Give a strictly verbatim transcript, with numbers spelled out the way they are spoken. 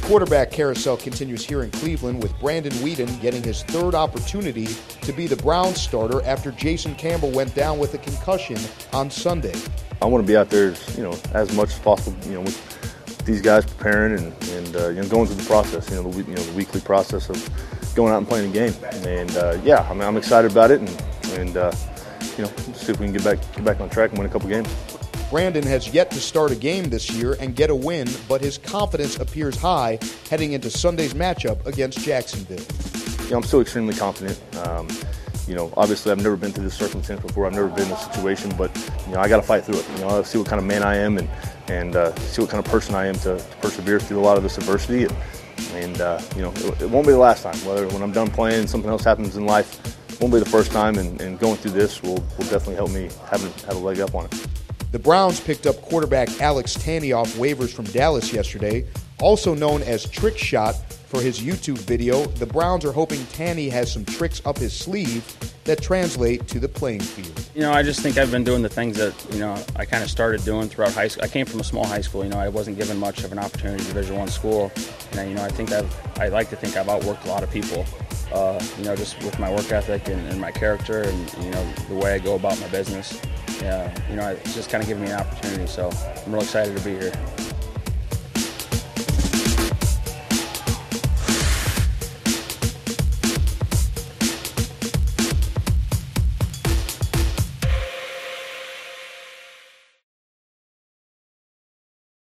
quarterback carousel continues here in Cleveland, with Brandon Weeden getting his third opportunity to be the Browns starter after Jason Campbell went down with a concussion on Sunday. I want to be out there, you know, as much as possible, you know, with these guys preparing and, and uh, you know, going through the process, you know, the, you know, the weekly process of going out and playing a game. And uh, yeah, I mean, I'm excited about it, and, and uh, you know, see if we can get back get back on track and win a couple games. Brandon has yet to start a game this year and get a win, but his confidence appears high heading into Sunday's matchup against Jacksonville. You know, I'm still extremely confident. Um, you know, obviously I've never been through this circumstance before. I've never been in this situation, but you know, I got to fight through it. You know, I'll see what kind of man I am, and and uh, see what kind of person I am to, to persevere through a lot of this adversity. And, and uh, you know, it, it won't be the last time. Whether when I'm done playing and something else happens in life, it won't be the first time. And, and going through this will will definitely help me have a, have a leg up on it. The Browns picked up quarterback Alex Tanney off waivers from Dallas yesterday, also known as Trick Shot for his YouTube video. The Browns are hoping Tanney has some tricks up his sleeve that translate to the playing field. You know, I just think I've been doing the things that, you know, I kind of started doing throughout high school. I came from a small high school, you know, I wasn't given much of an opportunity at Division One school. And, you know, I think I've, I like to think I've outworked a lot of people, uh, you know, just with my work ethic and, and my character and, you know, the way I go about my business. Yeah, you know, it's just kind of given me an opportunity, so I'm real excited to be here.